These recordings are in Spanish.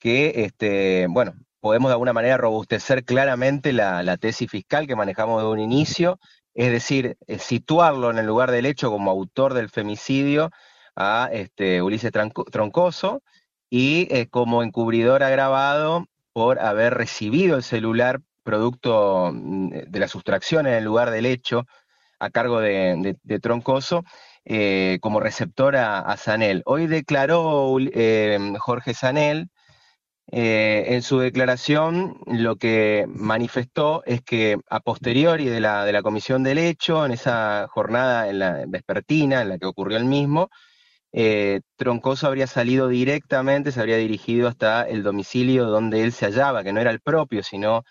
que, bueno, podemos de alguna manera robustecer claramente la tesis fiscal que manejamos de un inicio, es decir, situarlo en el lugar del hecho como autor del femicidio a Ulises Troncoso y como encubridor agravado por haber recibido el celular producto de la sustracción en el lugar del hecho a cargo de Troncoso, como receptor a Sanel. Hoy declaró Jorge Sanel, en su declaración lo que manifestó es que a posteriori de la comisión del hecho, en esa jornada en la vespertina en la que ocurrió el mismo, Troncoso habría salido directamente, se habría dirigido hasta el domicilio donde él se hallaba, que no era el propio, sino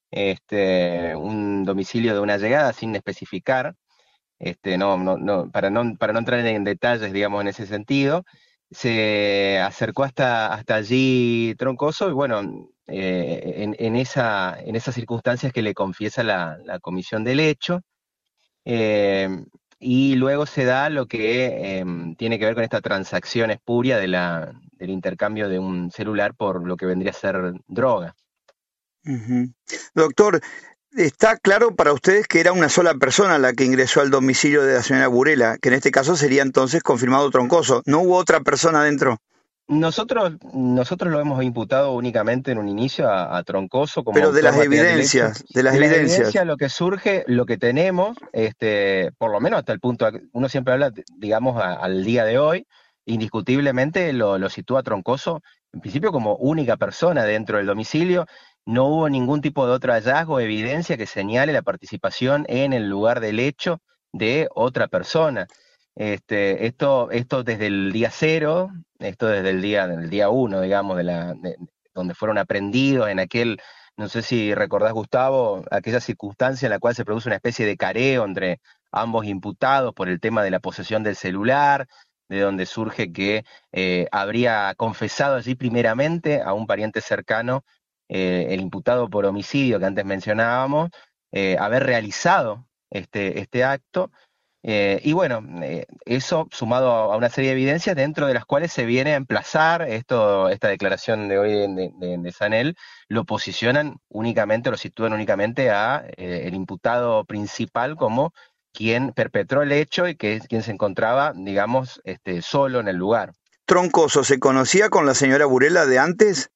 un domicilio de una llegada sin especificar, para no entrar en detalles, digamos, en ese sentido. Se acercó hasta allí Troncoso y bueno, en esas circunstancias que le confiesa la comisión del hecho, eh, y luego se da lo que tiene que ver con esta transacción espuria del intercambio de un celular por lo que vendría a ser droga. Ujú. Doctor, ¿está claro para ustedes que era una sola persona la que ingresó al domicilio de la señora Burela, que en este caso sería entonces confirmado Troncoso? ¿No hubo otra persona dentro? Nosotros lo hemos imputado únicamente en un inicio a Troncoso como Pero autor material del hecho. de las De las evidencias. evidencias, lo que surge, lo que tenemos, por lo menos hasta el punto, uno siempre habla, digamos, al día de hoy, indiscutiblemente lo sitúa Troncoso, en principio como única persona dentro del domicilio. No hubo ningún tipo de otro hallazgo o evidencia que señale la participación en el lugar del hecho de otra persona. Esto desde el día cero, esto desde el día uno, digamos, donde fueron aprendidos en aquel, no sé si recordás, Gustavo, aquella circunstancia en la cual se produce una especie de careo entre ambos imputados por el tema de la posesión del celular, de donde surge que habría confesado allí primeramente a un pariente cercano, el imputado por homicidio que antes mencionábamos, haber realizado este acto. Y bueno, eso sumado a una serie de evidencias dentro de las cuales se viene a emplazar esta declaración de hoy de Sanel, lo posicionan únicamente, lo sitúan únicamente a el imputado principal como quien perpetró el hecho y que es quien se encontraba, digamos, solo en el lugar. ¿Troncoso se conocía con la señora Burela de antes?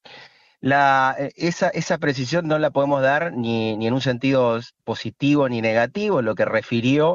Esa precisión no la podemos dar ni en un sentido positivo ni negativo. Lo que refirió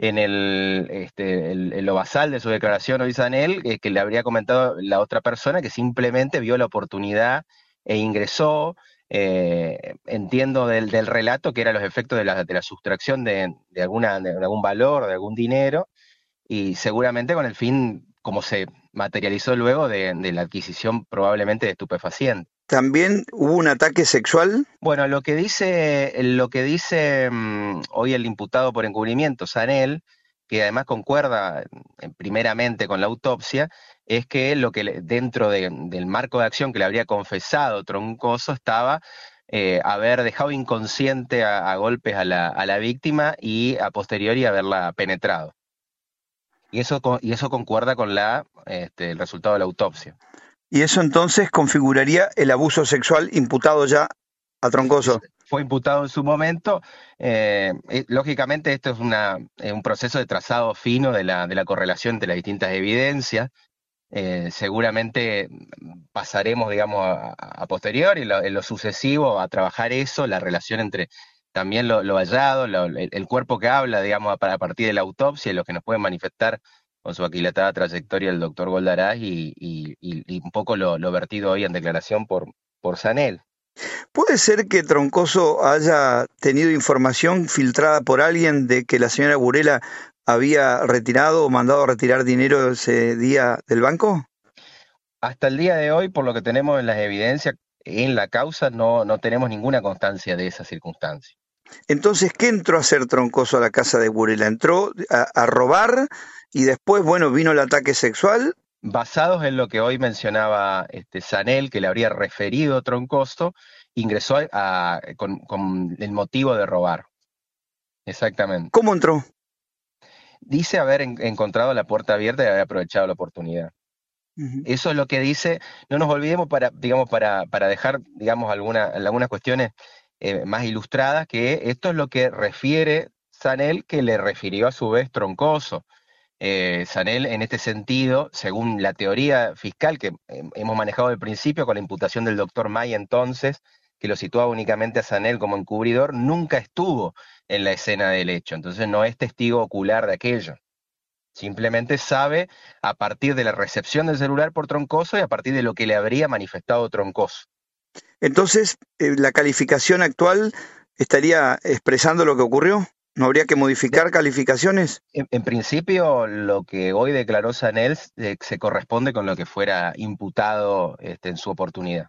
en lo basal de su declaración hoy Sanel, que le habría comentado la otra persona que simplemente vio la oportunidad e ingresó. Entiendo del relato que eran los efectos de la sustracción de algún valor, de algún dinero, y seguramente con el fin, como se materializó luego, de la adquisición probablemente de estupefacientes. ¿También hubo un ataque sexual? Bueno, lo que dice hoy el imputado por encubrimiento, Sanel, que además concuerda primeramente con la autopsia, es que dentro del marco de acción que le habría confesado Troncoso estaba haber dejado inconsciente a golpes a la víctima y a posteriori haberla penetrado. Y eso concuerda con el resultado de la autopsia. Y eso entonces configuraría el abuso sexual imputado ya a Troncoso. Fue imputado en su momento. Lógicamente esto es un proceso de trazado fino de la correlación entre las distintas evidencias. Seguramente pasaremos, digamos, a posteriori, en lo sucesivo, a trabajar eso, la relación entre también lo hallado, el cuerpo que habla, digamos, a partir de la autopsia, y lo que nos puede manifestar con su aquilatada trayectoria el doctor Goldaraz y un poco lo vertido hoy en declaración por Sanel. ¿Puede ser que Troncoso haya tenido información filtrada por alguien de que la señora Burela había retirado o mandado a retirar dinero ese día del banco? Hasta el día de hoy, por lo que tenemos en las evidencias, en la causa, no tenemos ninguna constancia de esa circunstancia. Entonces, ¿qué entró a hacer Troncoso a la casa de Burela? ¿Entró a robar y después, bueno, vino el ataque sexual? Basados en lo que hoy mencionaba Sanel, que le habría referido Troncoso, ingresó con el motivo de robar. Exactamente. ¿Cómo entró? Dice haber encontrado la puerta abierta y haber aprovechado la oportunidad. Ujú. Eso es lo que dice, no nos olvidemos para dejar, digamos, algunas cuestiones más ilustradas, que esto es lo que refiere Sanel, que le refirió a su vez Troncoso. Sanel, en este sentido, según la teoría fiscal que hemos manejado al principio con la imputación del doctor May entonces, que lo situaba únicamente a Sanel como encubridor, nunca estuvo en la escena del hecho, entonces no es testigo ocular de aquello. Simplemente sabe a partir de la recepción del celular por Troncoso y a partir de lo que le habría manifestado Troncoso. Entonces, ¿la calificación actual estaría expresando lo que ocurrió? ¿No habría que De- modificar calificaciones? en principio, lo que hoy declaró Sanel se corresponde con lo que fuera imputado en su oportunidad.